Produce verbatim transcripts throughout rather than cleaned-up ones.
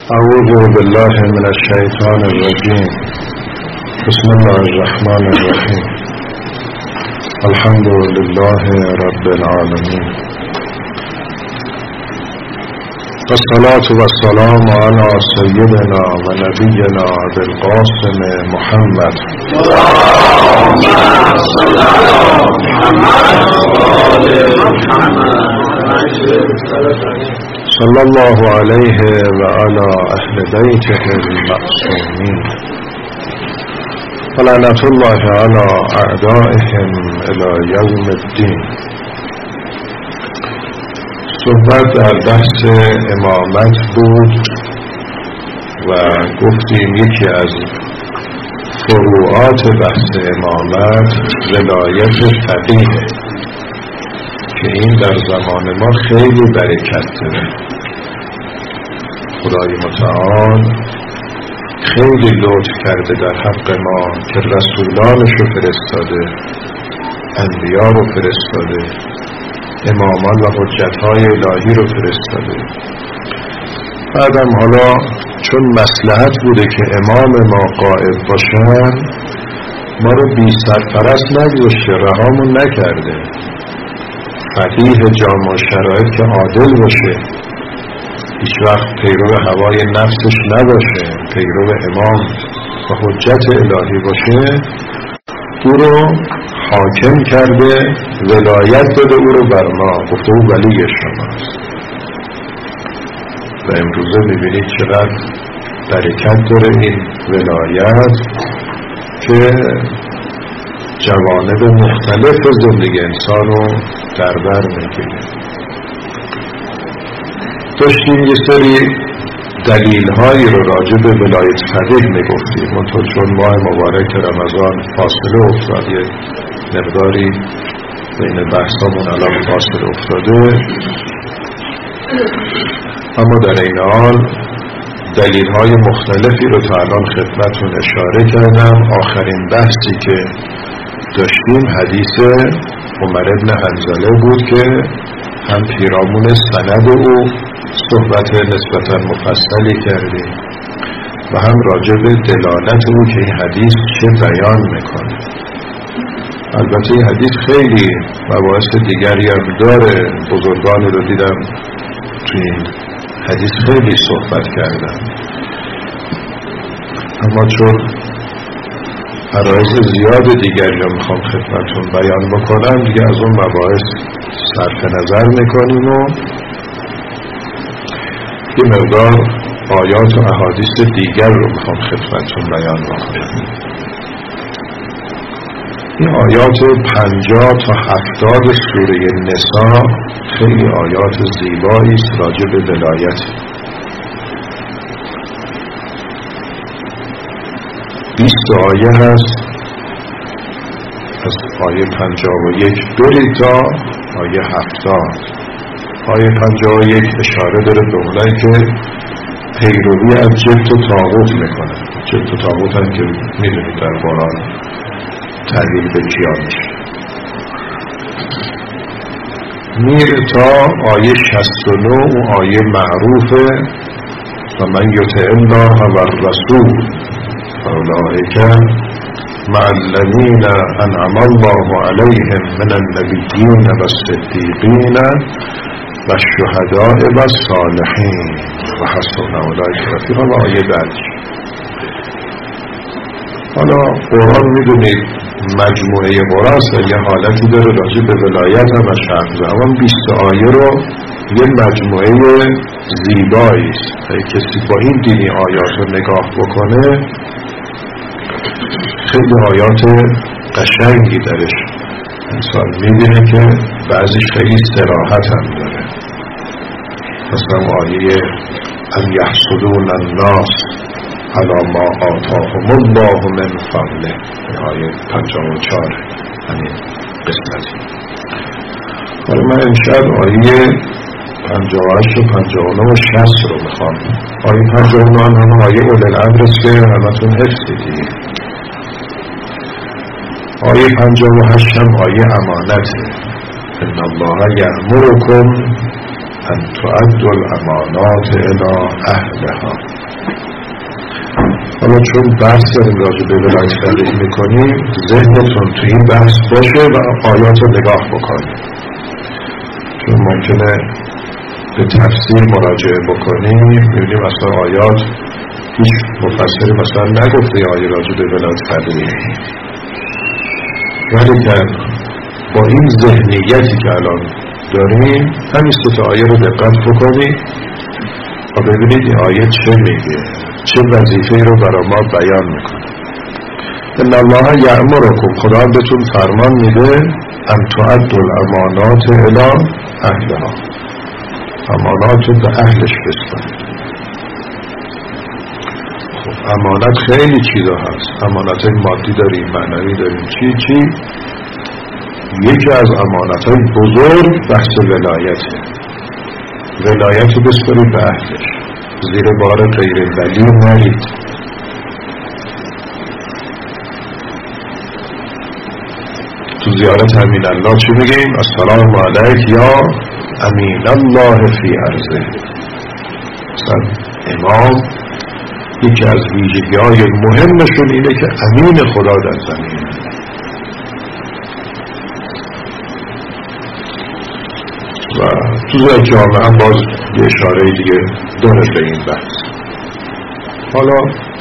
اعوذ بالله من الشیطان الرجیم. بسم الله الرحمن الرحیم. الحمد لله رب العالمین، والصلاة والسلام على سيدنا ونبينا بالقاسم محمد اللهم صل على محمد وآل محمد صلى الله عليه وعلى أهل بيته المعصومين، ولعنة الله على أعدائهم إلى يوم الدين. صحبت در بحث امامت بود و گفتیم یکی از فروعات بحث امامت ولایت فقیه که این در زمان ما خیلی برکت داره. خدای متعال خیلی لطف کرده در حق ما که رسولانش رو فرستاده، انبیا رو فرستاده، امامان و حجتهای الهی رو فرستاده. بعدم حالا چون مصلحت بوده که امام ما قائد باشن، ما رو بی سرپرست نگذاشته، رهامون نکرده. فقیه جامع شرایط که عادل باشه، هیچ وقت پیرو هوای نفسش نباشه، پیرو امام و حجت الهی باشه، او رو حاکم کرده، ولایت داده او رو بر ما، گفته او ولی شماست. و امروزه میبینید چقدر برکت داره این ولایت که جوانب مختلف زندگی انسان رو در بر میگیره. داشتیم یه سری دلیل هایی رو راجع به ولایت فقیه میگفتیم، منطور چون ماه مبارک رمضان فاصله افتاد، یه مقداری بین بحثامون الان فاصله افتاده، اما در این حال دلیل های مختلفی رو تا الان خدمتون اشاره کردم. آخرین بحثی که داشتیم حدیث عمر ابن حنظله بود که هم پیرامون سند او صحبت نسبتا مفصلی کردیم و هم راجع به دلالت او که این حدیث چه بیان میکنه. البته این حدیث خیلی مباحث دیگری هم داره، بزرگانی رو دیدم توی این حدیث خیلی صحبت کردن، اما چون فرایض زیاد دیگری رو میخوام خدمتون بیان بکنم، دیگه از اون مباحث صرف نظر میکنیم و یه مقدار آیات و احادیث دیگر رو میخوام خدمتون بیان بکنم. این آیات پنجاه تا هفتاد سوره نساء خیلی آیات زیبایی است راجع به ولایت. بیست آیه هست، از آیه پنجاه و یک برید تا آیه هفتاد. آیه پنجاه و یک اشاره داره به اونایی که پیروی از جبت و طاغوت میکنه. جبت و طاغوت هم که میدونید در قرآن تعبیر به کیا میشه. میره تا آیه شصت و نه و آیه معروفه و من یطع الله و الرسول فاولئک مع الذین انعم الله علیهم من النبیین و الصدیقین و الشهداء و الصالحین و حسن اولئک رفیقا و آیه بعدش. حالا قرآن میدونید مجموعه قرآن یه حالتی داره راجع به ولایت هم و شرط، اما بیست آیه رو یه مجموعه زیبایی است. کسی با این دینی آیات رو نگاه بکنه، خیلی آیات قشنگی درش انسان میبینه که بعضیش خیلی صراحت هم داره. مثلا آیه ان یحسدون الناس علی ما آتاهم الله من فضله، آیه پنجاه و چهار همین قسمتی. حالا من امشب آیه پنجاه و هشت و پنجاه و نه و شصت رو میخوام. آیه پنجاه و نه هم آیه اولي الامر است که همتون حفظ دیدید. آیه پنجاه و هشت هم آیه امانته. ان الله یأمرکم ان تؤدوا الامانات الی اهلها. حالا چون بحث کردیم راجع به ولایت فقیه میکنیم، ذهنتون توی این بحث باشه و آیات رو نگاه بکنیم، چون ممکنه به تفسیر مراجعه بکنیم میبینیم اصلا آیات هیچ مفسری مثلا نگفته آیه راجع به ولایت فقیه، ولی که با این ذهنیتی که الان داریم همین سه آیه رو دقت بکنید و ببینید این آیه چه میگه، چه وظیفه‌ای رو برای ما بیان میکنه. ان الله یأمرکم، خدا بهتون فرمان میده ان تؤدوا الامانات الی اهلها، امانات رو به اهلش بسپارید. خب امانت خیلی چیزا هست، امانت مادی داریم، معنوی داریم، چی چی یکی از امانت‌های بزرگ بحث ولایته. ولایت رو بسپارید به اهلش، زیر بار غیر ولی نرید. تو زیارت امین الله چی میگیم؟ السلام علیک یا امین الله فی ارضه. مثلا امام یکی از ویژگی‌های مهمشون اینه که امین خدا در زمین. و تو زیر جامعه هم باز یه اشاره دیگه داره به این بحث. حالا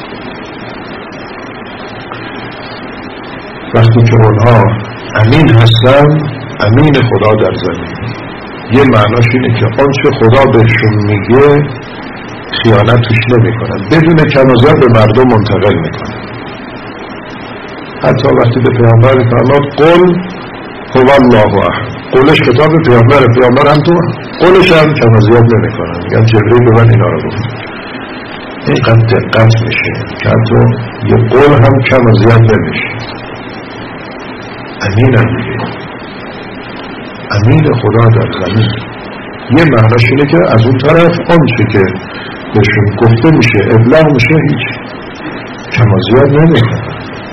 وقتی که اونها امین هستن، امین خدا در زمین، یه معناش اینه که آنچه خدا بهشون میگه خیانت توش نمی کنن، بدون کم و زیاد به مردم منتقل میکنن. حتی وقتی به پیامبر فرمود قل هو الله احد، قولش کتاب پیامبر، پیامبر هم تو قولش هم کم و زیاد نمی کنن، میگن جبریل به من اینا رو گفت. اینقدر دقت میشه که حتی یه قول هم کم و زیاد نمیشه. امین هم میگه امین خدا در زمین، یه معناش اینه که از اون طرف آنچه که بهشون گفته میشه ابلاغ میشه، هیچ کم و زیاد نمیکنه.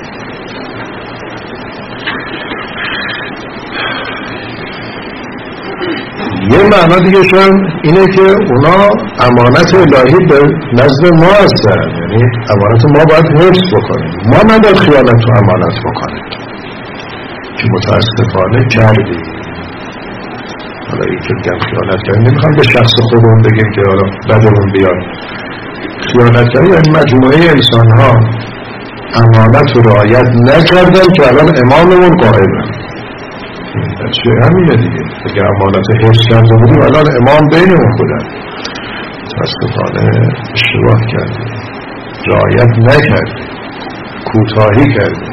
یه معنا دیگه شن اینه که اونا امانت الهی به نزد ما هستن، یعنی امانت ما باید حفظ بکنیم، ما نباید خیانت و امانت بکنیم که متاسفانه کردیم. حالا این که بگم خیانت کردیم، نمیخوام به شخص خودمون بگیم که حالا بدمون بیاد. خیانت کردیم یعنی مجموعه انسان ها امانت و رعایت نکردن که الان اماممون قائمه. چه همینه دیگه، اگه امانت حفظ کرده بودیم الان امام بینمون بودن. متاسفانه اشتباه کردیم، رعایت نکردیم، کوتاهی کردیم.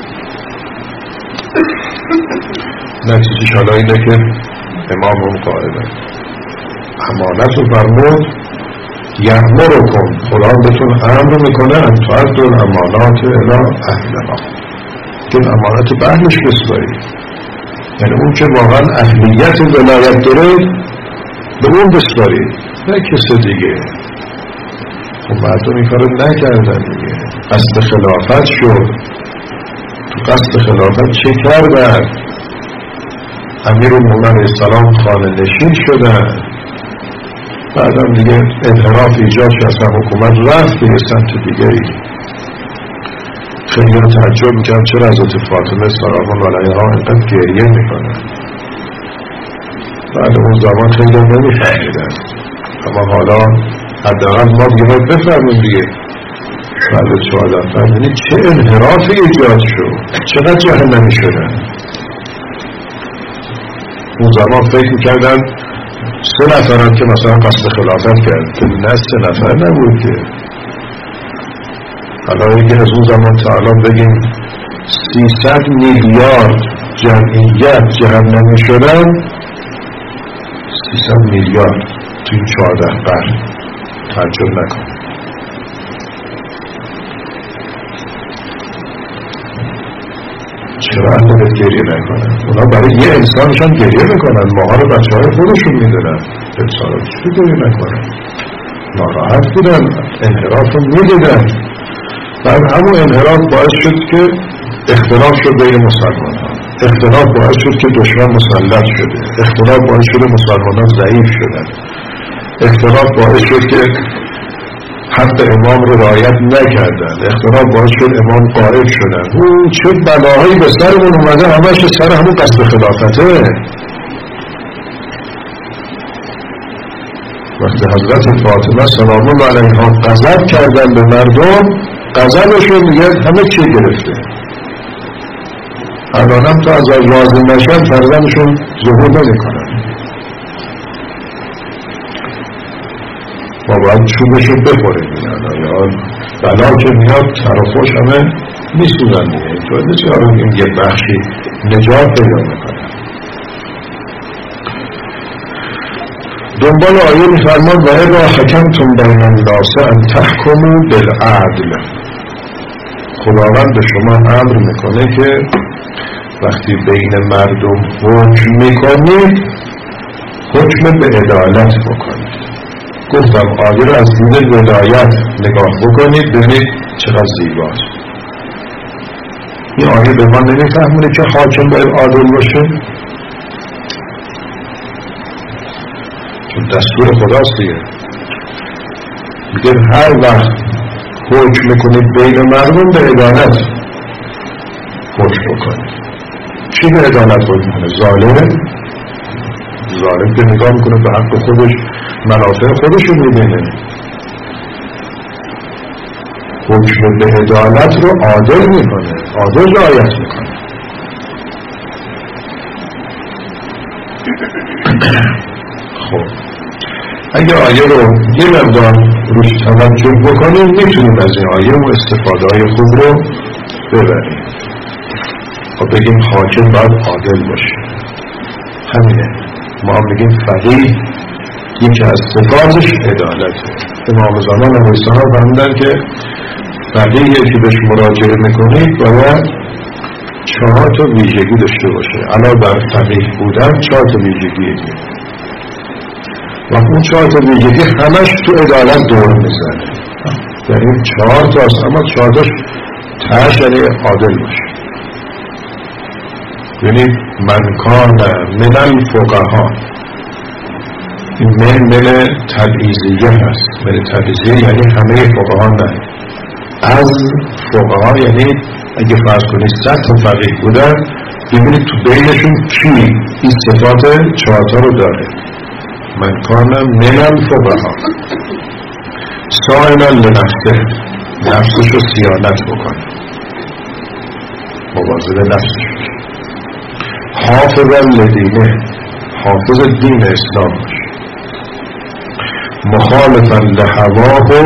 نتیجهش حالا اینه که امام هم قائمه. امانت رو فرمود یأمرکم، خدا بهتون امر میکنه ان تؤدوا الامانات الی اهلها، که امانت به اهلش بسپارید، یعنی اون که واقعا اهلیت ولایت داره به اون بسپارید، نه کس دیگه. خب مردم این کارو نکردن دیگه، قصد خلافت شد. تو قصد خلافت چه کردن؟ امیرالمومنین علیه السلام خانه نشین شدن، بعدم دیگه انحراف ایجاد شد، اصلا حکومت رفت به سمت دیگری. خیلی ها تعجب میکنم چرا حضرت فاطمه سلام علیها اینقدر گریه میکنه. بعد اون زمان خیلی ها نمیفهمیدن، اما حالا حداقل ما دیگه باید بفهمیم دیگه. بعد چهارده فهمیدید چه انحرافی ایجاد شد، چقدر جهنمی شدن. اون زمان فکر میکردن سه نفرن که مثلا قصد خلافت کرد، نه سه نفر نبود که. حالا اگه از اون زمان تا الان بگیم سیصد میلیارد جمعیت جهنمی شدن، سیصد میلیارد تو این چهارده قرن، تعجب نکن. چرا اهل گریه نکنن؟ اونا برای یه انسانشان گریه میکنن، ماها رو بچه های خودشون میدونن. انسان رو چی گریه نکنن؟ ناراحت بودن، انحراف رو میدیدن. بعد همون انحراف باعث شد که اختلاف شد بین مسلمان ها، اختلاف باعث شد که دشمن مسلط شده، اختلاف باعث شد مسلمان ها ضعیف شدن، اختلاف باعث شد که حق امام رو رعایت نکردن، اختلاف باعث شد امام غائب شدن. اون چه بلاهایی به سرمون اومده، همش سر همون قصد خلافته. وقتی حضرت فاطمه سلام الله علیها غضب کردن به مردم، غضبشون دیگه همه چی گرفته. الانم تا از راضی نشن فرزندشون ظهور نمیکنن. ما باید چوبشو بخوریم. یا بلا که میاد طرفش همه میسوزن دیگه. اینطور نیست که آره یه بخشی نجات پیدا میکنن. دنبال آیه میفرماد و اذا حکمتم بین الناس ان تحکموا بالعدل. خداوند به شما امر میکنه که وقتی بین مردم حکم میکنید حکم به عدالت بکنید. گفتم آیه رو از دید ولایت نگاه بکنید ببینید چقدر زیباست. این آیه به ما نمیفهمونه که حاکم باید عادل باشه، چون دستور خداست دیگه. میگه هر وقت حکم میکنید بین مردم به عدالت حکم بکنید. چی به عدالت حکم میکنه؟ ظالم ظالم که نگاه میکنه به حق خودش منافع خودش رو میبینه. حکم به عدالت رو عادل میکنه، عادل رعایت میکنه. خب اگه آیه رو یه مقدار روش توجه بکنیم میتونیم از این آیه و استفاده های خوب رو ببریم و بگیم حاکم باید عادل باشه. همینه. ما هم بگیم فقیه یکی از صفاتش عدالته. امام زمان علیه السلام فرمودن که فقیه که بهش مراجعه میکنید باید چهار تا ویژگی داشته باشه. علاوه بر فقیه بودن چهار تا ویژگی دیگه. و اون چهار تا ویژگی همش تو عدالت دور میزنه. یعنی چهار تا است اما چهار تاش تاش یعنی عادل باشه. یعنی من کان من الفقها، این من من تبعیضیه هست. من تبعیضیه یعنی همه فقها نه، از فقها یعنی اگه فرض کنید صد تا فقیه بودن ببینید تو بینشون کی این صفات چهارتا رو داره. من کان من الفقها صائما لنفسه، نفسش رو صیانت بکنه، مواظب نفسش باشه. حافظا لدینه، حافظ دین اسلام باشه. مخالفا لهواه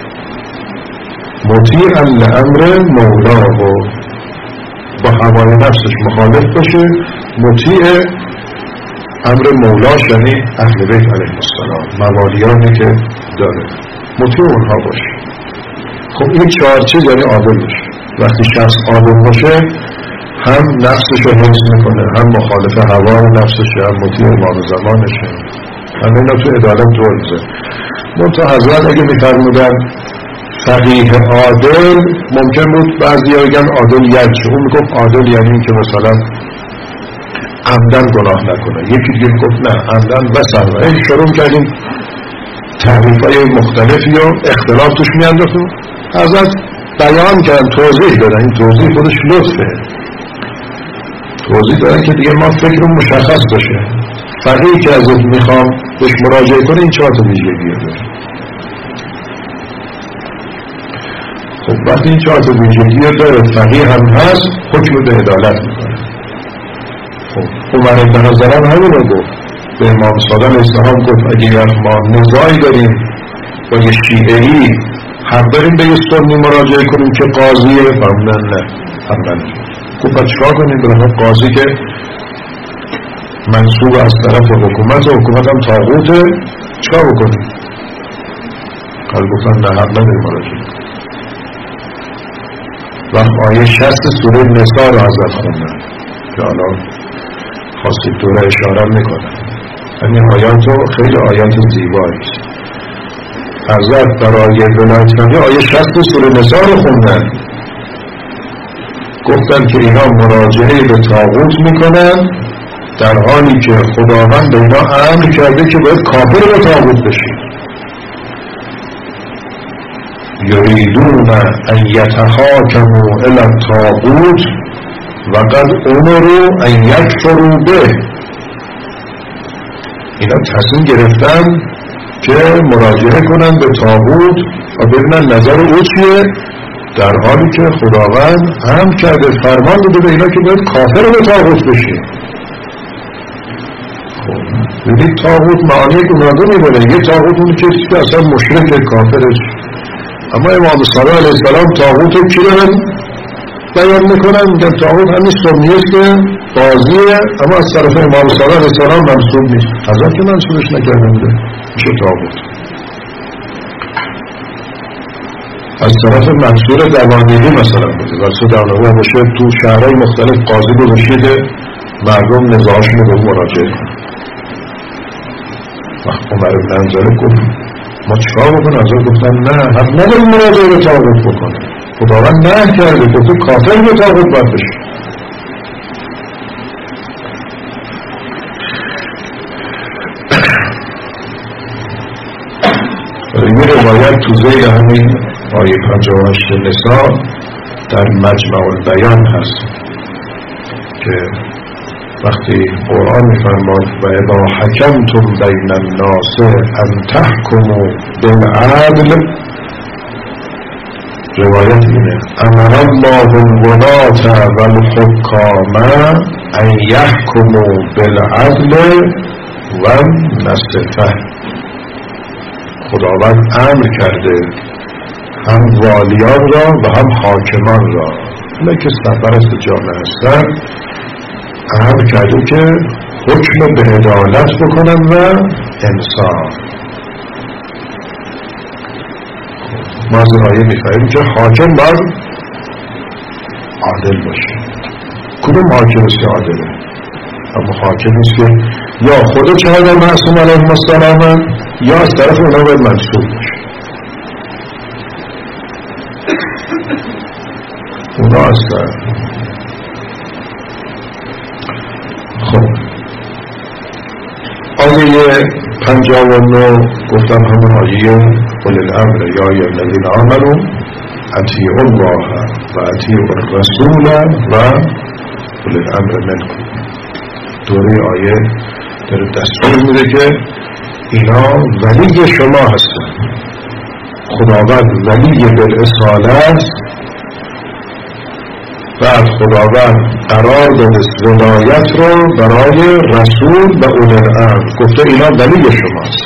مطیعا لامر مولاه، با هوای نفسش مخالف باشه، مطیع امر مولاش یعنی اهل بیت علیه السلام، موالیانی که داره مطیع اونها باشه. خب این چهار چیز یعنی عادل باشه. وقتی شخص عادل باشه هم نفسش رو حفظ میکنه، هم مخالف هوای نفسش، هم مطیع امام زمانشه. همه اینا تو عدالت دور میزه. منتها حضرت اگه میفرمودن فقیه عادل، ممکن بود بعضی ها بگن عادل یعنی چه؟ اون میگفت عادل یعنی این که مثلا عمدن گناه نکنه. یکی دیگه میگفت نه عمدن و سهوا. این شروع کردیم تعریف های مختلفی و اختلاف توش میانداختیم. حضرت بیان کردن، توضیح دادن. این توضیح خودش لطفه. توضیح دادن که دیگه ما فکرم مشخص باشه. فقیه که ازت میخوام بهش مراجعه کنه این چهار تا ویژگی داره. خب وقتی این چهار تا ویژگی داره، فقیه هم هست، حکم به عدالت میکنه. خب عمر بن نظران همین رو گفت به امام صادق علیه السلام، گفت اگه ما نزاعی داریم با یه شیعه‌ای حق داریم به یه سنی مراجعه کنیم که قاضیه؟ فرمودن نه، فرمودن گفت باید چکار کنیم؟ برای قاضی که منصوب از طرف حکومت و حکومت هم طاغوته چکار بکنیم؟ قال گفتن نه حق نداریم مراجعه کنیم. وقت آیه شصت سوره نساء رو حضرت خوندن که حالا خواستید دوره اشاره میکنن. همین آیات رو خیلی آیات زیبایی است. حضرت برای ولایت فقیه آیه شصت سوره نساء رو خوندن، گفتن که اینا مراجعه به طاغوت میکنن در حالی که خداوند به اینا امر کرده که باید کافر به طاغوت بشید. یریدون ان یتحاکموا الی الطاغوت و قد امروا ان یکفروا به. اینا تصمیم گرفتن که مراجعه کنن به طاغوت و ببینن نظر او چیه، در حالی که خداوند هم کرده فرمان داده به اینا که باید کافر به طاغوت بشه. ببینید طاغوت معانی گوناگونی داره. یه طاغوت اون کسی که اصلا مشرک کافرش، اما امام صادق علیه السلام طاغوت رو کی دارن بیان میکنن؟ میگن طاغوت همین سنیست بازیه، اما از طرف امام صادق علیه السلام منصوب نیست. حضرت که منصوبش نکرده بوده میشه طاغوت. از طرف منصور دوانیلی مثلا بوده، منصور دوانیلی باشه تو شهرهای مختلف قاضی گذاشته مردم نزاعشون رو مراجعه کنن. وقت عمر بن حنظله گفت ما چیکار بکنیم؟ حضرت گفتن نه، حق نداریم مراجعه به طاغوت بکنه. خداوند نه کرده، گفته کافر به طاغوت باید بشه. یه روایت تو ذیل همین آیه پنجاه و هشت نساء در مجمع البیان هست که وقتی قرآن می‌فرماد و اذا حکمتم بین الناس ان تحکموا بالعدل، روایت اینه امر الله الولاة والحکام ان یحکموا بالعدل والنصفة. خداوند امر کرده هم والیان را و هم حاکمان را، اونایی که سرپرست جامعه هستن، امر کرده که حکم به عدالت بکنن و انصاف. ما از این آیه می‌فهمیم که حاکم باید عادل باشه. کدوم حاکم است که عادله؟ اما حاکم است که یا خود چهار معصوم علیهم السلام یا از طرف اونا باید منصوب باشه. اونا هستن. خب آیه پنجاه و نه گفتم همون آیه قل الامر یا ای الذین آمنوا اطیعوا الله و اطیعوا الرسول و قل الامر منکم. دوره آیه داره دستور میده که اینا ولی شما هستن. خداوند ولی بالاصالت است. بعد خداوند قرار داده ولایت رو برای رسول و اولي الامر، گفته اینا ولی شماست.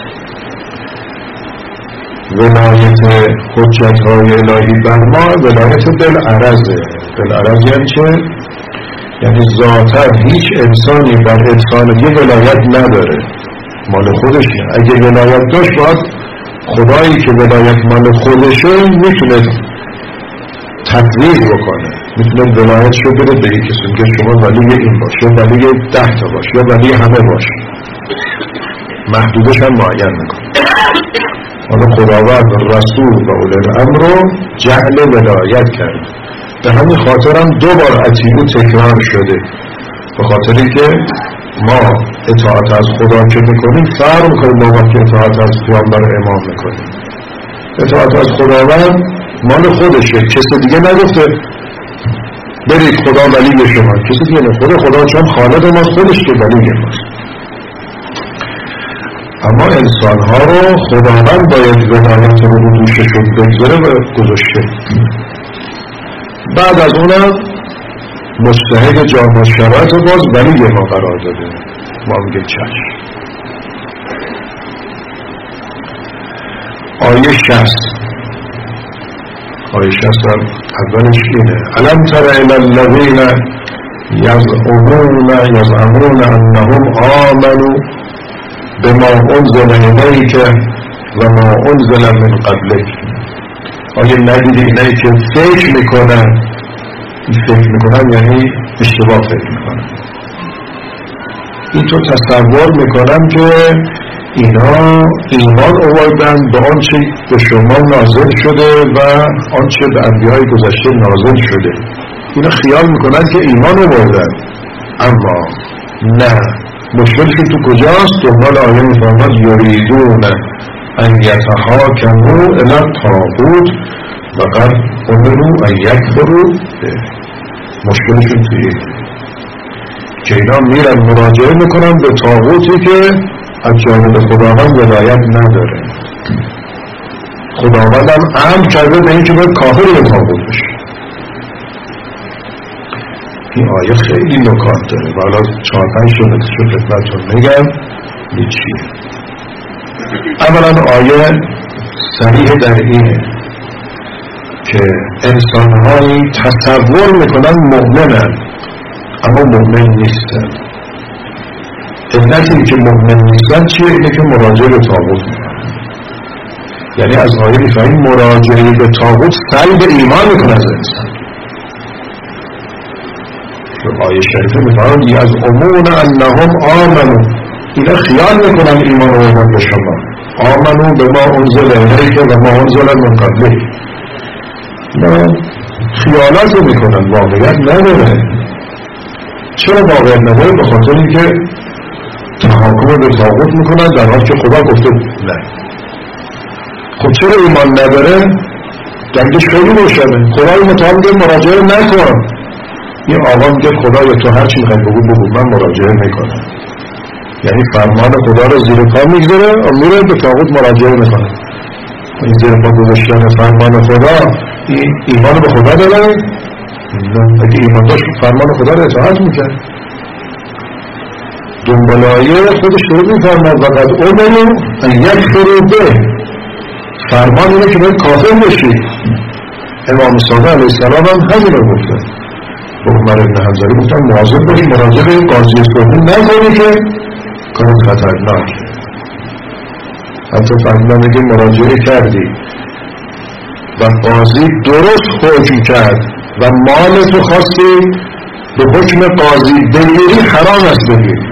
ولایت حجت های الهی بر ما ولایت بالعرضه. بالعرض یعنی چه؟ یعنی ذاتا هیچ انسانی بر انسان یه ولایت نداره، مال خودش. اگه ولایت داشت باید خدایی که ولایت مال خودشه میتونه تطویق بکنه، میتونه ولایت شو بره به یک کسی که شما ولی این باش یا ولی ده تا باش یا ولی همه باش، محدودش هم معین میکنه. حالا خداوند رسول و اولي الامر رو جعل ولایت کرد. به همین خاطر هم دو بار اطیعوا تکرار شده، به خاطری که ما اطاعت از خدا که میکنیم فرق میکنیم با وقتی اطاعت از پیامبر امام میکنیم. اطاعت از خداوند مال خودشه، کسی دیگه نگفته برید خدا ولی شما، کسی دیگه نه، خود خدا چون خالق ما خودش که ولی ماست. اما انسان ها رو خداوند باید ولایت رو رو دوششون بگذاره و گذاشته. بعد از اونم مجتهد جامعه شرایط رو باز ولی ما قرار داده. ما میگه چشم. آیه شصت آیه شصت هم اولش اینه الم تر الی الذین یزعمون یزعمون انهم آمنوا بما انزل الیک و ما انزل من قبلک. آیه ندیدی اینایی که فکر میکنن، فکر میکنن یعنی اشتباه فکر میکنن، اینطور تصور میکنن که اینا ایمان آوردن به آنچه به شما نازل شده و آنچه به انبیای گذشته نازل شده. اینا خیال میکنن که ایمان آوردن، اما نه. مشکلشون تو کجاست؟ دنبال آیه میفرماد یریدون ان یتحاکموا الی الطاغوت فقط امرو ان یکفروا به. مشکلشون توی که اینا میرن مراجعه میکنن به طاغوتی که از جانب خداوند ولایت نداره. خداوند هم امر کرده به این که باید کافر به طاغوت بشه. این آیه خیلی نکات داره و حالا چهار پنج شده شو خدمتتون میگم این چیه. اولا آیه صریح در اینه که انسانهایی تصور میکنن مؤمنن اما مؤمن نیستن. علت این که مؤمن نیستن چیه؟ اینه که مراجعه به طاغوت میکنن. یعنی از آیه میفهمیم مراجعه به طاغوت سلب ایمان میکنه از انسان. آیه شریفه میفهمیم از امون انهم آمنو، اینا خیال میکنن ایمان آوردن به شما. آمنو به ما انزل الیک و ما انزل من قبلک. اینا خیالات رو میکنن، واقعیت نداره. چرا واقعیت نداره؟ به خاطر اینکه تحاکم به طاغوت میکنن در حالی که خدا گفته نه. خب چرا ایمان نداره؟ دلیلش خیلی روشنه. خدای متعال میگه مراجعه نکن. این آقا میگه خدایا تو هر چی میخوای بگو بگو، من مراجعه میکنم. یعنی فرمان خدا رو زیر پا میگذاره و میره به طاغوت مراجعه میکنه. این زیر پا گذاشتن فرمان خدا این ایمان به خدا داره؟ نه. اگه ایمان داشت فرمان خدا رو اطاعت میکرد. دنبال آیه خودش رو میفرماد وقت امنو ان یکفروا به. فرمان اینه که باید کافر بشید. امام صادق علیه السلام هم همین رو گفته. به عمر ابن حنظله گفتن مواظب باشی مراجعه به قاضی صحبی نکنی که کار خطرناک. حتی فرمودن میگه مراجعه کردی و قاضی درست حکم کرد و مال تو خواستی به حکم قاضی بگیری، حرام است بگیری.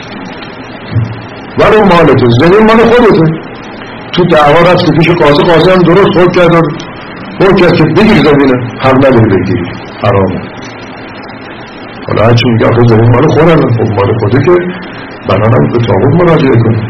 ولو مال تو زمین مال خودته. تو دعوا رفتی پیش قاضی، قاضی هم درست حکم کرد حکم کرد که بگیر زمینه، حق نداری بگیری، حرامه. حالا هرچی میگه آخه زمین مال خودم، خب مال خوده که بنانم به طاغوت مراجعه کنیم.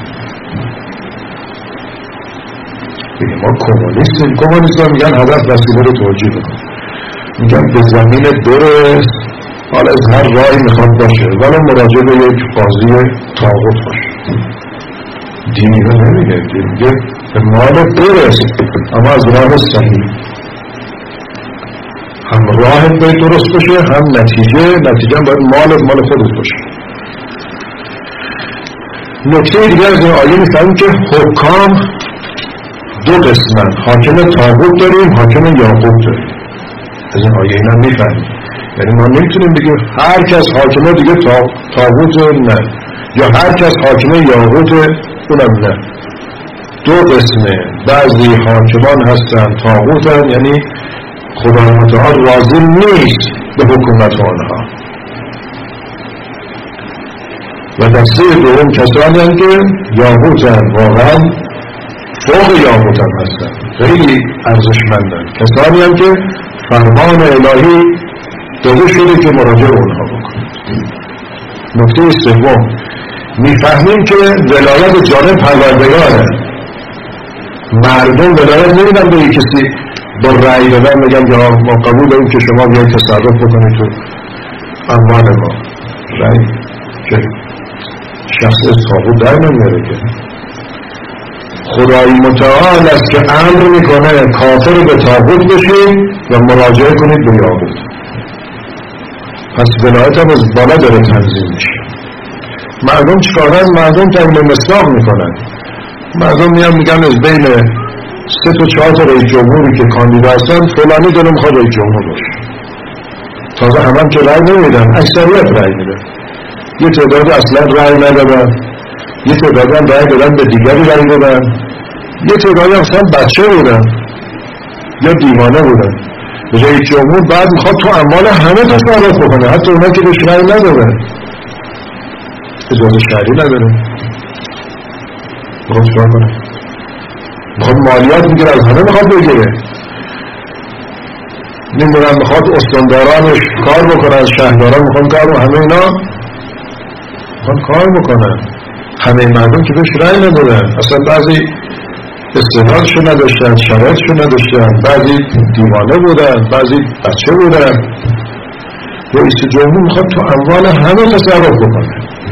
بگه ما کمونیستیم. کمونیست ها میگن هدف وسیله رو توجیه بکن. میگن به زمین برس، حالا از هر راهی میخواد باشه ولی مراجعه به یک قاضی طاغوت باشه. دینی رو نمیگه، دین میگه به مال برس اما از راه صحیح. هم راهت باید درست باشه، هم نتیجه نتیجه هم باید مالت مال خودت باشه. نکته دیگه از این آیه میفهمیم که حکام دو قسمن، حاکم طاغوت داریم، حاکم یاغوت داریم. از این آیه اینا میفهمیم. یعنی ما نمیتونیم بگیم هر کس حاکمه دیگه طاغوت نه، یا هر کس حاکمه یاغوت اونم نه. دو قسمه. بعضی حاکمان هستن طاغوتن، یعنی خدا متعال راضی نیست به حکومت آنها. و دسته دوم کسانی هستند که یاغوتن، واقعا فوق یاغوتن هستن، خیلی ارزشمندن. کسانی هستند که فرمان الهی داده شده که مراجعه اونها بکنید. نکته سوم میفهمیم که ولایت جانب پروردگاره. مردم ولایت نمیدن به یک کسی با رأی دادن میگن یا ما قبول داریم که شما بیایید تصرف بکنید تو اموال ما. رأی که شخص از طاغوت در نمیاره که. خدای متعال است که امر میکنه کافر به طاغوت بشید و مراجعه کنید به یاغوت. پس ولایت هم از بالا داره تنظیم میشه. مردم چیکارن؟ مردم تعیین مصداق میکنن. مردم میان میگن از بین سه تا چهار تا رئیس جمهوری که کاندیدا هستن فلانی دلم میخواد رئیس جمهور باشه. تازه همه که رأی نمیدن، اکثریت رأی میدن. یه تعداد اصلا رأی ندادن، یه تعداد هم رأی دادن به دیگری رأی دادن، یه تعداد اصلا بچه بودن یا دیوانه بودن. رئیس جمهور بعد میخواد تو اموال همه تصرف بکنه، حتی اونا که بهش رأی ندادن. اجازه شهری نداره. میخواد چرا کنه؟ میخواد مالیات میگیره، از همه میخواد بگیره. نمیدونم میخواد استاندارانش کار بکنن، شهرداران میخواد کار بکنن، همه اینا میخواد کار بکنن. همه مردم که بهش رأی ندادن. اصلا بعضی استعدادشو نداشتن، شرایطشو نداشتن، بعضی دیوانه بودن، بعضی بچه بودن. رئیس جمهور میخواد تو اموال همه تصرف بکنه.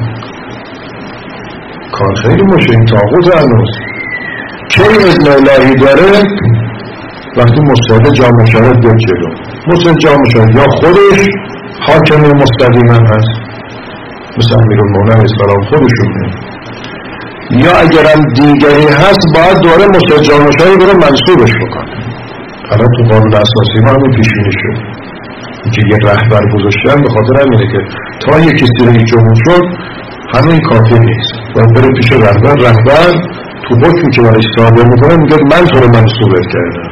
کار خیلی مشه. این طاغوت هنوز کی اذن الهی داره؟ وقتی مستعد جامعه شرط بیاد جلو. مستعد جامعه شرط یا خودش حاکم مستقیما هست مثل امیرالمومنین علیه السلام خودشونه، یا اگرم دیگری هست باید دوره مستعد جامعه شرط بره منصوبش بکنه. الان تو قانون اساسی ما همین پیشینی شد که یه رهبر گذاشتن، به خاطر همینه که تا یه کسی رئیس جمهور شد همین کافی نیست، باید بره پیش رهبر. رهبر تو حکمی که برایش صادر میکنه میگه من تو رو منصوبت کردم.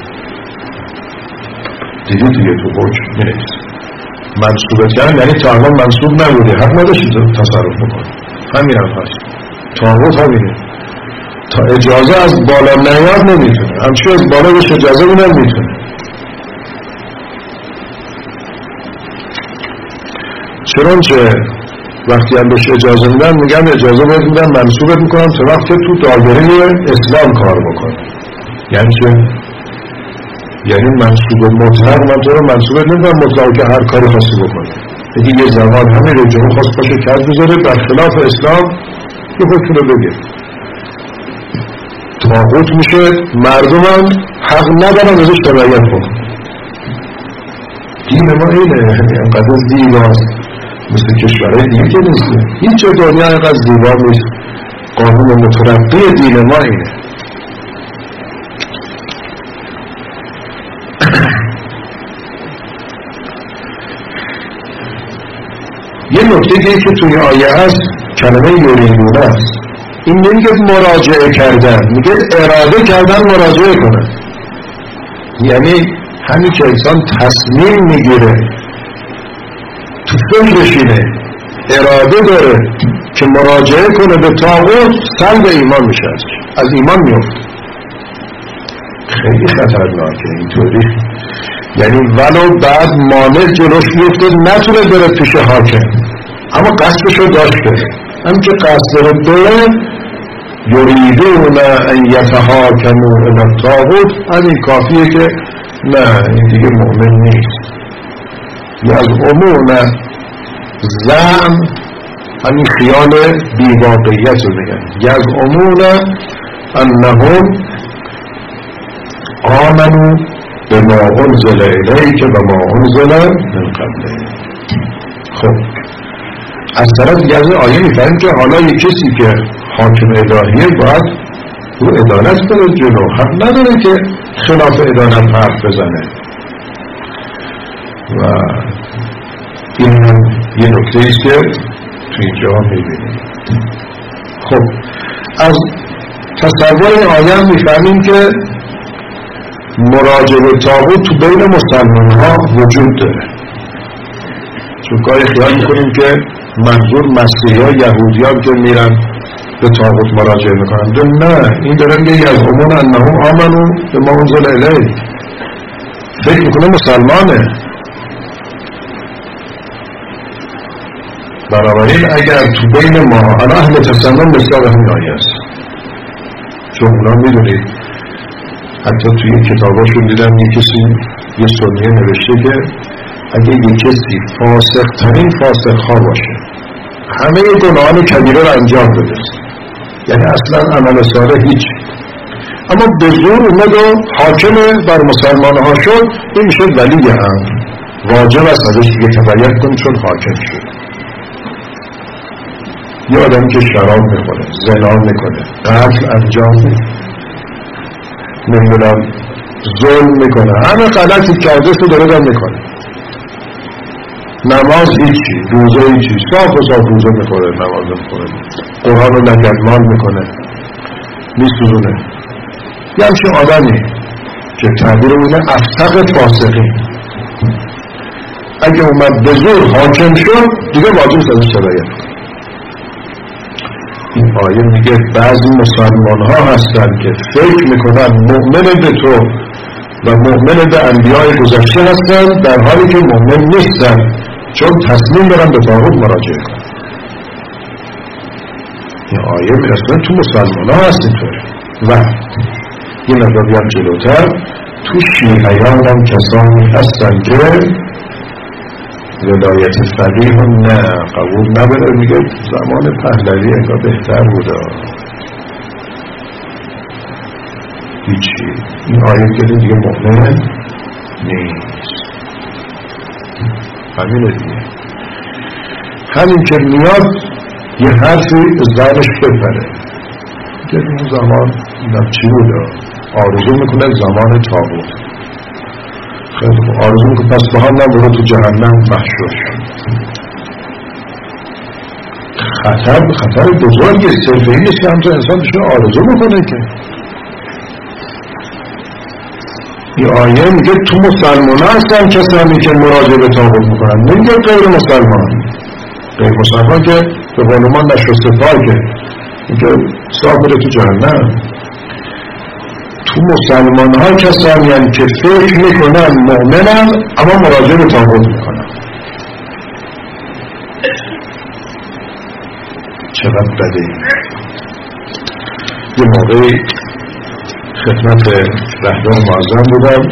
دیگه دیگه تو حکم نیست. منصوبت کردن یعنی تا الان منصوب نبوده، حق نداشتی تصرف بکنه. همین هم هست. طاغوت همینه. تا اجازه از بالا نیاد نمیتونه، همچنین از بالا بهش اجازه بودن میتونه. چنانچه وقتی هم بهش اجازه میدن میگن اجازه بهت میدن منصوبت میکنم تا وقتی تو دایره اسلام کار بکن. یعنی چه؟ یعنی منصوب مطلق من تو رو منصوبت نمیکنم مطلق که هر کاری خاصی بکنه. یکی یه زمان همه رو جمعه خواست باشه کج بذاره برخلاف اسلام یه خودتون رو بگه. طاغوت میشه، مردم هم حق ندارن ازش تبعیت بکن. دین ما اینه، اینقدر زیباست مثل کشورهای دیگه که نیست. هیچ جا دنیا اینقدر زیبا نیست. قانون مترقی دین ما اینه. یه نکته دیگه که توی آیه هست کلمه یریدون است. این نمیگه مراجعه کردن، میگه اراده کردن مراجعه کنن. یعنی همین که انسان تصمیم میگیره تو فکرش اینه، اراده داره که مراجعه کنه به طاغوت، سلب ایمان میشه، از ایمان میفته. خیلی خطرناکه اینطوری. یعنی ولو بعد مانع جلوش میفته نتونه بره پیش حاکم، اما قصدشو داشته. هم که قصد رو داره یریدون ان یتحاکموا الی الطاغوت، همین کافیه که نه این دیگه مؤمن نیست. یزعمون زعم همین خیال بیواقعیت رو میگن. یزعمون انهم آمنوا بما انزل الیک و ما انزل من قبلک. خب از طرف دیگه از آیه میفهمیم که حالا یک کسی که حاکم الهیه باید رو عدالت بره جلو، حق نداره که خلاف عدالت حرف بزنه. و این هم یه نکته ایست که تو اینجا میبینیم. خب از تصور این آیه هم میفهمیم که مراجعه به طاغوت تو بین مسلمان ها وجود داره. چون گاهی خیال میکنیم که منظور مسیحی ها یهودی ها که میرن به طاغوت مراجعه میکنن. نه، این داره میگه یزعمون انهم آمنوا بما انزل الیک. فکر میکنه مسلمانه. بنابراین اگر تو بین ما انا اهل تسنن مثال همین آیه است. چون اونا میدونید حتی توی کتاباشون دیدم یه کسی یه سنیه نوشته که اگه یه کسی فاسق ترین فاسق ها باشه، همه گناهان کبیره رو انجام بده، یعنی اصلا عمل صالح هیچ، اما به زور اومد و حاکم بر مسلمان ها شد، این میشه ولی امر، واجب است ازش دیگه تبعیت کن چون حاکم شد. یه آدم که شراب میخوره، زنا میکنه، قتل انجام میده، نمیدونم ظلم میکنه، همه غلطی کرده تو داره دم میکنه، نماز هیچی، روزه هیچی، صاف و صاف روزه میخوره، نماز میخوره، قرآن رو لگدمال میکنه، میسوزونه. یه همچین آدمی که تعبیر اونه افسق فاسقی، اگه اومد به زور حاکم شد دیگه واجب ازش تبعیت کنه. این آیه میگه بعضی مسلمان ها هستن که فکر میکنن مؤمن به تو و مؤمن به انبیاء گذشته هستن، در حالی که مؤمن نیستن، چون تصمیم دارن به طاغوت مراجعه کنن. این آیه اصلا تو مسلمان ها هست اینطوره. و یه مقداری هم جلوتر تو شیعیان هم کسانی هستن که ولایت فقیه هم نه قبول نبره. میگه زمان پهلوی انگار بهتر بوده. هیچی این آیه که دیگه مؤمن نیست. همینه دیگه. همین که میاد یه حرفی ذهنش بپره که این زمان اینم چی بوده. آرزو میکنه زمان طاغوت. خیلی خوب آرزو میکنه پس با هم نبرو تو جهنم محشور شد. خطر خطر بزرگی صرف این است که همچه انسان بشه آرزو میکنه که این آیه میگه تو مسلمان هستن کسانی که مراجعه به طاغوت میکنن، نمیگه غیر مسلمان. غیر مسلمان که به قول ما نشسته پاکه، اینکه صاحب بره تو جهنم. تو مسلمان ها کسانی یعنی که فکر میکنن مؤمنن اما مراجعه به طاغوت میکنن. چقدر بده این. یه موقعی خدمت رهبر معظم بودم،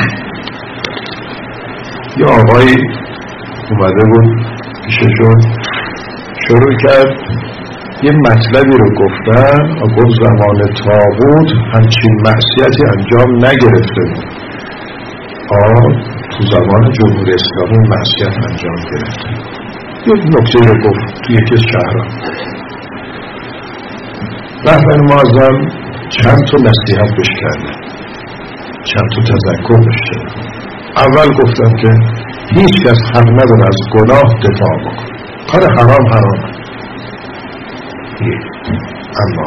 یه آقایی اومده بود پیششون، شروع کرد یه مطلبی رو گفتن و گفت زمان طاغوت همچین معصیتی انجام نگرفته بود. آه تو زمان جمهوری اسلامی معصیت انجام گرفته. یه نکته رو گفت تو یکی از شهرها. رهبر معظم چند تا نصیحت بهش کرده، چند تا تذکر بهش کرده. اول گفتم که هیچ کس حق نداره از گناه دفاع بکن، کار حرام حرام. اما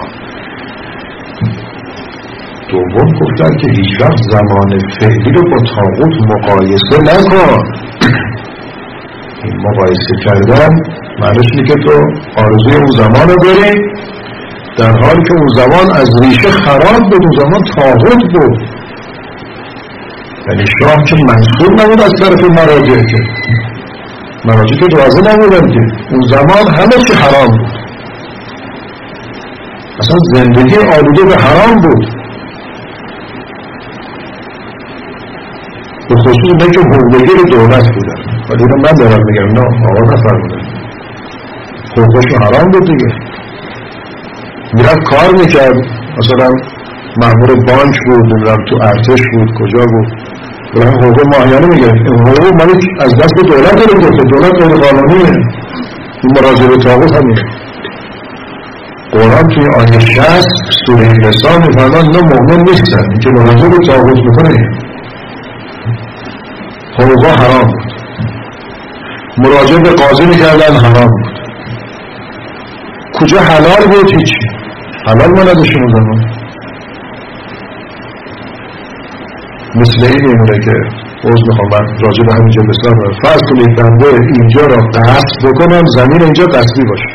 دوم گفتن که هیچ وقت زمان فعلی رو با طاغوت مقایسه نکن. این مقایسه کردن معنیش اینه که تو آرزوی اون زمان رو داری در حالی که اون زمان از ریشه خراب بود، اون زمان طاغوت بود. یعنی شاه که مسئول نبود از طرف مراجع، که مراجع که راضی نبودن، که اون زمان همه چی حرام بود. اصلا زندگی آلوده به حرام بود. به خصوص اینه که حقوقگیر دولت بودن. ولی من دارم میگم نه آقا نفرمودن، حقوقشون حرام بود دیگه. میرفت کار میکرد، مثلا مأمور بانک بود، میرفت تو ارتش بود، کجا بود، برای حقوق ماهیانه میگرفت. این حقوق مالی از دست دولت رو گرفته، دولت غیر قانونیه. این مراجعه به طاغوت همینه. قرآن توی آیه شصت سوره نساء میفرماد اینا مؤمن نیستن، این که مراجعه به طاغوت میکنه حقوقا حرام بود. مراجعه به قاضی میکردن حرام بود. کجا حلال بود؟ هیچی حلال ما نداشتیم اون زمان. مثل این میمونه که عوض میخوام من راجع به همینجا بسرم، فرض کنید بنده اینجا را قصد بکنم، زمین اینجا قصدی باشه،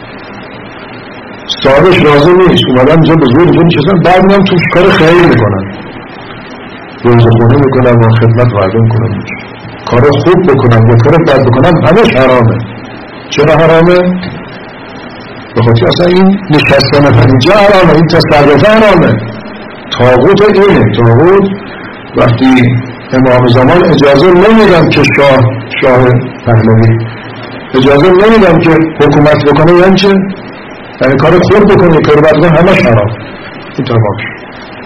صاحبش راضی نیست، اومدن اینجا به زور اینجا نشستن، بعد میام تو کار خیر میکنن، روزخونه میکنن و خدمت مردم کنن، کار خوب بکنن یا کار بد بکنن، همش حرامه. چرا حرامه؟ بخاطر اصلا این نشستن همینجا حرامه، این تصرف حرامه. طاغوت اینه. طاغوت وقتی امام زمان اجازه نمیدن که شاه شاه پهلوی اجازه نمیدن که حکومت بکنه، یعنی چه؟ یعنی کار خوب بکنه، کار بد بکنه، همش حرام. این تمام شد.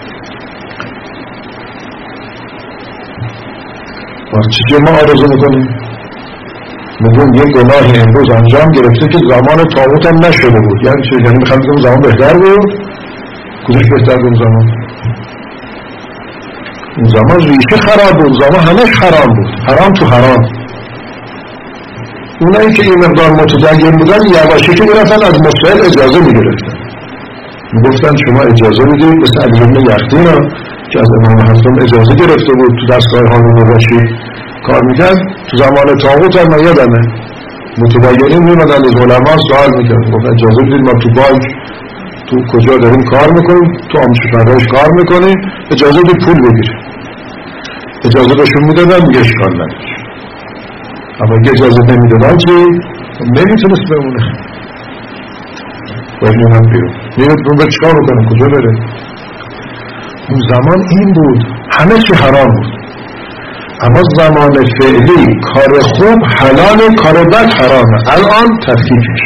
چیزی ما آرزو میکنیم؟ میگون یک گناهی امروز انجام گرفته که زمان طاغوت هم نشده بود. یعنی چه؟ یعنی میخوام بگم زمان بهتر بود؟ کجاش بهتر بود زمان؟ اون زمان ریشه خراب بود، زمان همش حرام بود، حرام تو حرام. اونایی که این مقدار متدین بودن یواشکی که میرفتن از مسائل اجازه میگرفتن، میگفتن شما اجازه میدید. مثل علی بن یختی را که از امام هفتم اجازه گرفته بود تو دستگاه هارون الرشید کار میکرد، تو زمان طاغوت هم من یادمه متدینین میمدن از علما سوال میکرد، گفت اجازه بدید ما تو بانک تو کجا داریم کار میکنیم، تو آموزش پرورش کار میکنیم، اجازه بدید پول بگیریم. اجازه بهشون میدادن، میگه اشکال نداشت. اما اگه اجازه نمیدادن چی؟ نمیتونست بمونه، باید میونم بیرون. میرد اون به چکار بکنه، کجا بره؟ اون زمان این بود، همه چی حرام بود. اما زمان فعلی کار خوب حلال، کار بد حرامه. الان تفکیکش.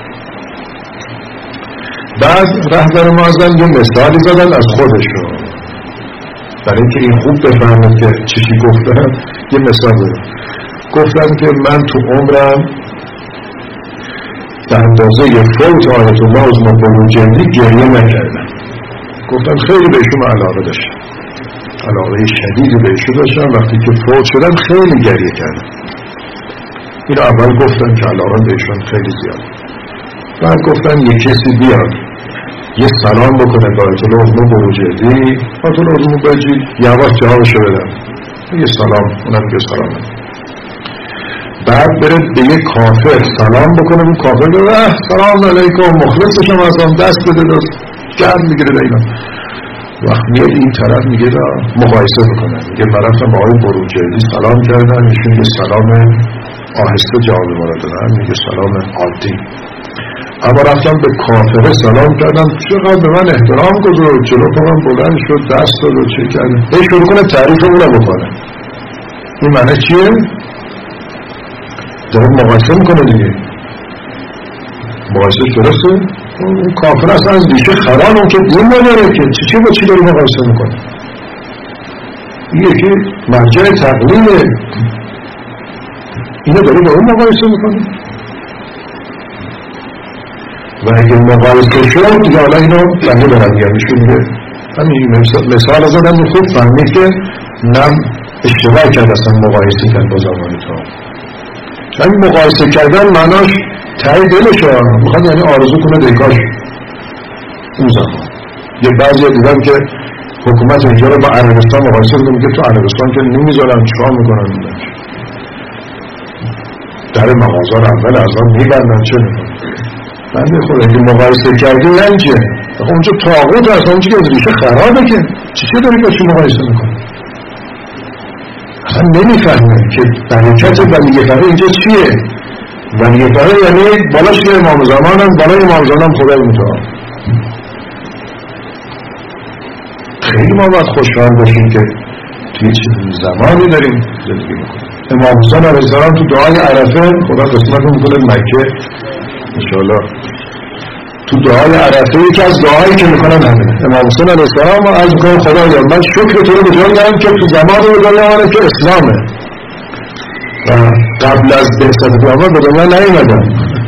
بعد رهبر معظم یه مثالی زدن از خودشون برای اینکه این خوب بفهمید که چیشی گفتن. یه مثال زدن، گفتن که من تو عمرم به اندازه فوت آیت الله عظمی بروجردی گریه نکردم. گفتن خیلی بهشون علاقه داشتم، علاقه شدیدی بهشون داشتم. وقتی که فوت شدن خیلی گریه کردم. این اول گفتن که علاقه بهشون خیلی زیاد. بعد گفتن یک کسی بیاد یه سلام بکنه به آیت الله عظمی بروجردی. آیت الله عظمی بروجردی یواش جوابشو بدن، یه سلام، اونم یه سلام. بعد بره به یه کافر سلام بکنه، اون کافر بگه سلام علیکم، مخلصشم ازم، دست بده، دست گرم میگیره اینا. وقت میاد این طرف میگه مقایسه بکنه، میگه من رفتم با آقای بروجردی سلام کردن، ایشون یه سلام آهسته جواب ما رو دادن، میگه سلام عادی. اما رفتم به کافر سلام کردم، چقدر به من احترام گذاشت، جلو من بلند شد، دست داد و چه کرده. ای شروع کنه تعریف اونو بکنه. این معنی چیه؟ داره مقایسه میکنه دیگه. مقایسه درسته؟ اون کافر اصلا از ریشه خران، اون که دین نداره که چی چی با چی داری مقایسه میکنه. این یکی مرجع تقلیله، اینو داری با اون مقایسه میکنه. و اگه مقایسه شد دیگه حالا اینو بنده دارم میگم، میشون میگه همین مثال زدن خوب فهمید که نم اشتباه کرد اصلا مقایسه کرد با زمان تا. همین مقایسه کردن معناش تایی دلشه، میخواد یعنی آرزو کنه دیگاش اون زمان. یه بعضی دیدم که حکومت اینجا رو با عربستان مقایسه کنه، میگه تو عربستان که نمیذارن چیکار میکنن، در مغازه رو اول از آن میبندن، چه میکنن. بنده خود اگه مقایسه کردی رنجه، اونجا طاغوت هست، اونجا که از ریشه خرابه، که چی چه داری باشی مقایسه میکنه. اصلا نمیفهمه که برکت ولی فقیه اینجا چیه. ولی فقیه یعنی بالاش که امام زمان هم، بالای امام زمان هم خدای متعال. خیلی ما باید خوشحال باشیم که توی چیزی زمانی داریم زندگی میکنیم. امام حسین علیه السلام تو دعای عرفه، خدا قسمت میکنه مکه انشاءالله، تو دعای عرفه یکی از دعایی که میکنن همینه. امام حسین علیه السلام ما عرض میکنم خدایا من شکر تو رو به جای میارم که تو زمان رو به دنیا آمده که اسلامه و قبل از بعثت پیامبر به دنیا نیومدن.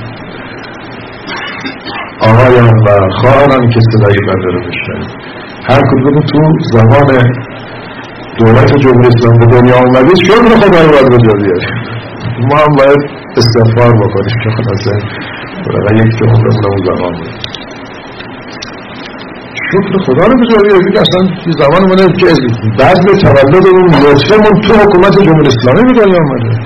آقایان و خواهران که صدای بنده رو بشنوید، هر کدوم تو زمان دولت جمهوری اسلامی به دنیا آمدید شکر خدا رو باید به جا بیارید. ما هم باید استغفار بکنیم که خلاصه برای یک که عمرمون اون زمان بود. شکر خدا رو به جا بیارید. اصلا این زمان مونه که بعد به تولد اون لطفمون تو حکومت جمهوری اسلامی به دنیا آمده.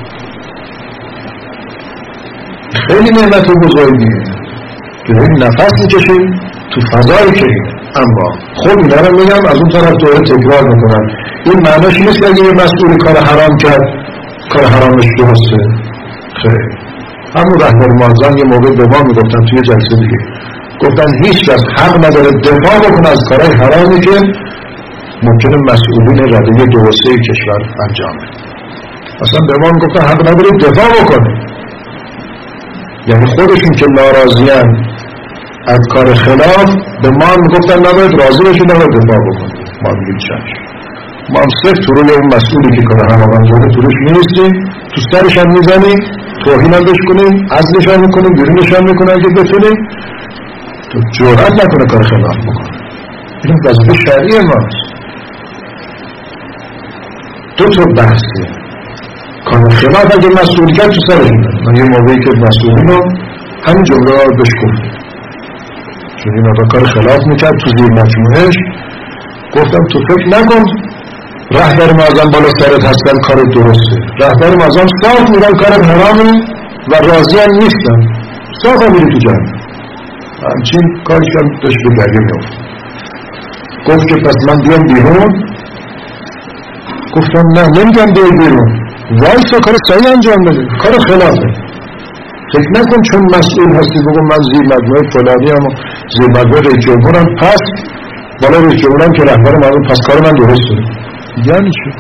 خیلی نعمت و بزرگیه که داریم نفس میکشیم تو فضایی که اینه. اما خب اینا رو میگم از اون طرف دوره تکرار میکنن. این معناش نیست که اگه یه مسئول کار حرام کرد کار حرامش درسته. خیلی همون رهبر معظم یه موقع به ما میگفتن توی جلسه دیگه، گفتن هیچ کس حق نداره دفاع بکنه از کارهای حرامی که ممکنه مسئولین رده درسته کشور انجامه. اصلا به ما میگفتن حق نداره دفاع بکنه، یعنی خودشون که ناراضیان از کار خلاف به ما میگفتن نباید راضی بشید، نباید دفاع بکنه. ما میگیم چشم، ما هم صرف تو روی اون مسئولی که کار حرام انجامه تو روش میرسیم، تو سرش هم میزنیم، توهین هم بهش کنیم، عزلش هم میکنیم، بیرونش هم میکنیم اگه بتونیم، تو جرأت نکنه کار خلاف بکنه. این وظیفه شرعی ماست. دو تا بحثه. کار خلاف اگه مسئولیت تو سرش میزنه. من یه موقعی که مسئولین رو همین جمله رو بهش گفتم، چون این آقا کار خلاف میکرد تو زیر مجموعش، گفتم تو فکر نکن رهبر معظم بالا سرت هستن کار درسته. رهبر معظم صاف میرن کار حرامه و راضی هم نیستن، صاف هم میری تو جمع. همچین کارش هم داشت به گریه میافت. گفت که پس من بیام بیرون. گفتم نه نمیگم بیای بیرون، وایسا کار صحیح انجام بده، کار خلافه. فکر نکن چون مسئول هستی بگم من زیر مجموعه فلانی هم زیر مجموعه رئیس جمهورم پس بالا رئیس جمهورم که رهبر مردم، پس کار من درست شده. یعنی چی؟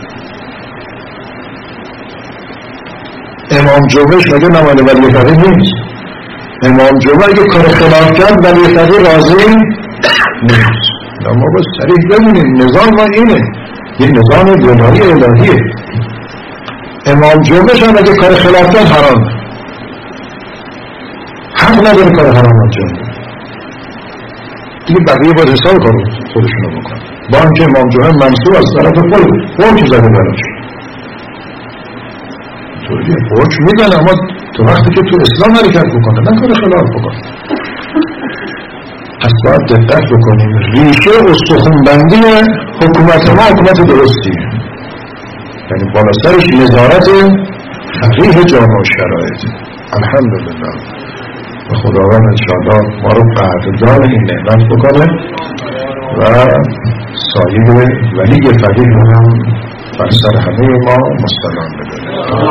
امام جمعهش مگه نماینده ولی فقیه نیست؟ امام جمعه اگه کار خلاف کرد ولی فقیه راضی نیست. ما باید صریح ببینیم نظام ما اینه، یه نظام دنیای الهیه. امام جمعهش هم اگه کار خلاف کرد حرام، حق نداره کار حرام انجام بده. دیگه بقیه باید حساب کار خودشونو بکنن. با اینکه امام جمعه منصوب از طرف خود برچ زده براش، طوریه برچ میدن، اما تو وقتی که تو اسلام حرکت بکنه نه کار خلاف بکنه. پس باید دقت بکنیم ریشه استخونبندی حکومت ما حکومت درستیه، یعنی بالا سرش نظارت فقیه جامعه و شرایط. الحمدلله و خداوند انشاءالله ما رو قدردان این نعمت بکنه و سایر ولی فقیه رو هم بر سر همه ما مستقام بدونه.